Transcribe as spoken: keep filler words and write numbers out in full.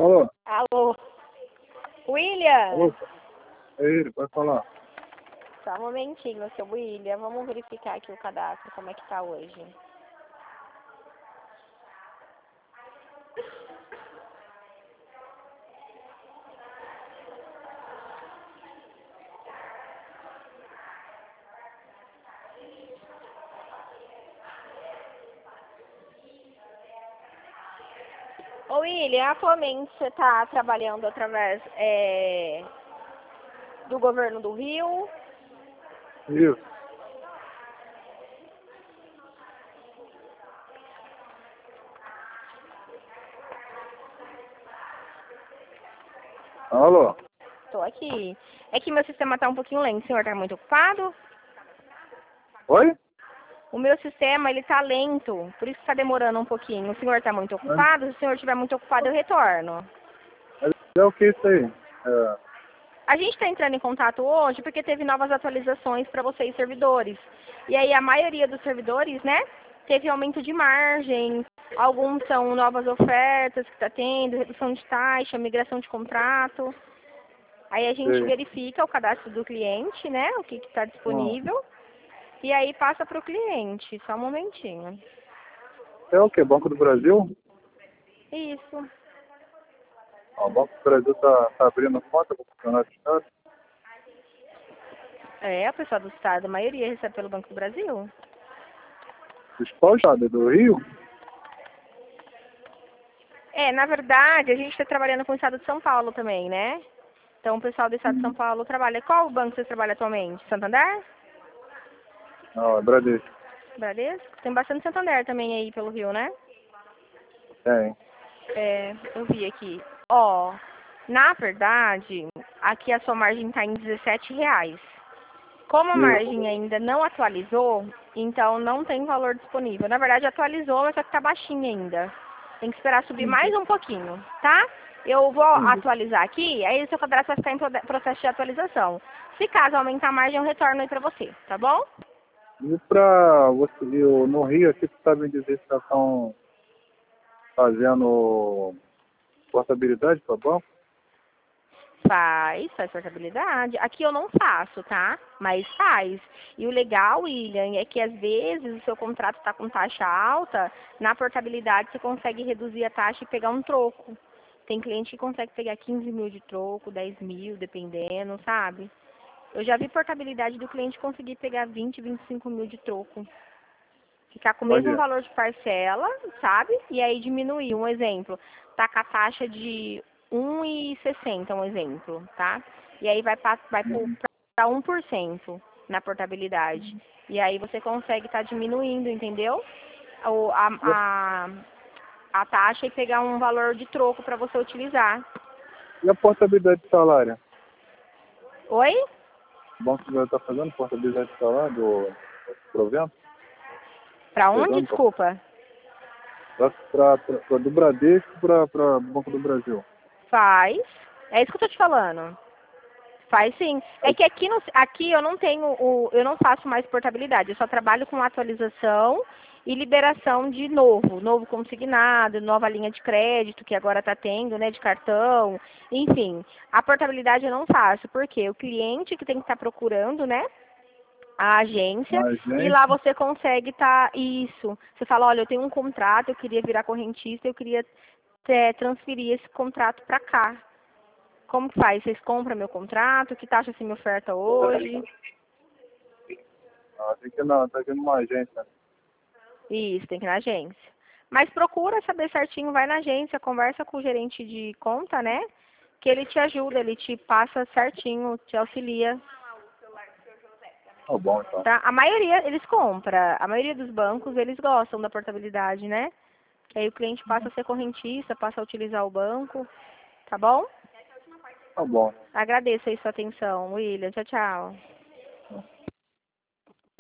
Alô? Alô? William? Alô? É ele, pode falar. Só um momentinho, seu William. Vamos verificar aqui o cadastro, como é que tá hoje. Ô William, atualmente você está trabalhando através é, do governo do Rio? Isso. Alô? Estou aqui. É que meu sistema está um pouquinho lento. O senhor está muito ocupado? Oi? O meu sistema, ele está lento, por isso está demorando um pouquinho. O senhor está muito ocupado? Se o senhor estiver muito ocupado, eu retorno. É o que isso aí? É, A gente está entrando em contato hoje porque teve novas atualizações para vocês, servidores. E aí a maioria dos servidores, né, teve aumento de margem, alguns são novas ofertas que está tendo, redução de taxa, migração de contrato. Aí a gente sei. verifica o cadastro do cliente, né, o que está Hum. disponível, e aí passa para o cliente. Só um momentinho. É o que? Banco do Brasil? Isso. Ó, o Banco do Brasil tá, tá abrindo conta para o Campeonato de Estado? É, o pessoal do estado, a maioria recebe pelo Banco do Brasil. Qual estado? É do Rio? É, na verdade, a gente está trabalhando com o estado de São Paulo também, né? Então, o pessoal do estado de São Hum. Paulo trabalha. Qual banco você trabalha atualmente? Santander? Não, é Bradesco. Bradesco? Tem bastante Santander também aí pelo Rio, né? Tem. É, eu vi aqui. Ó, na verdade, aqui a sua margem está em dezessete reais. Como a Isso. margem ainda não atualizou, então não tem valor disponível. Na verdade, atualizou, mas só que tá baixinho ainda. Tem que esperar subir mais um pouquinho, tá? Eu vou Entendi. atualizar aqui, aí o seu cadastro vai ficar em prode- processo de atualização. Se caso aumentar a margem, eu retorno aí pra você, tá bom? E para você, eu, no Rio aqui, você sabe dizer se estão fazendo portabilidade para banco? Faz, faz portabilidade. Aqui eu não faço, tá? Mas faz. E o legal, William, é que às vezes o seu contrato está com taxa alta, na portabilidade você consegue reduzir a taxa e pegar um troco. Tem cliente que consegue pegar quinze mil de troco, dez mil, dependendo, sabe? Eu já vi portabilidade do cliente conseguir pegar vinte, vinte e cinco mil de troco. Ficar com o mesmo Olha. valor de parcela, sabe? E aí diminuir. Um exemplo, tá com a taxa de um e sessenta, um exemplo, tá? E aí vai para vai Uhum. para um por cento na portabilidade. E aí você consegue estar diminuindo, entendeu? O, a, E a, a, a taxa e pegar um valor de troco para você utilizar. e a portabilidade de salário? Oi? O Banco do Brasil está fazendo portabilidade de salário do provento? Para onde? Pegando Desculpa. para do Bradesco para o Banco do Brasil. Faz. É isso que eu tô te falando. Faz sim. É que aqui, no, aqui eu não tenho o, eu não faço mais portabilidade, eu só trabalho com atualização e liberação de novo, novo consignado, nova linha de crédito que agora está tendo, né, de cartão, enfim. A portabilidade eu não faço, porque o cliente que tem que estar procurando, né, a agência, Mas, e lá gente, você consegue estar, isso. Você fala, olha, eu tenho um contrato, eu queria virar correntista, eu queria é, transferir esse contrato para cá. Como que faz? Vocês compram meu contrato? Que taxa você me oferta hoje? ah, tem que ir na, tem que ir numa agência. Isso, tem que ir na agência. Mas procura saber certinho, vai na agência, conversa com o gerente de conta, né? Que ele te ajuda, ele te passa certinho, te auxilia, Tá bom, então. tá? A maioria, eles compram. A maioria dos bancos, eles gostam da portabilidade, né? Que aí o cliente passa a ser correntista, passa a utilizar o banco, tá bom? Tá bom. Agradeço aí sua atenção, William. Tchau, tchau.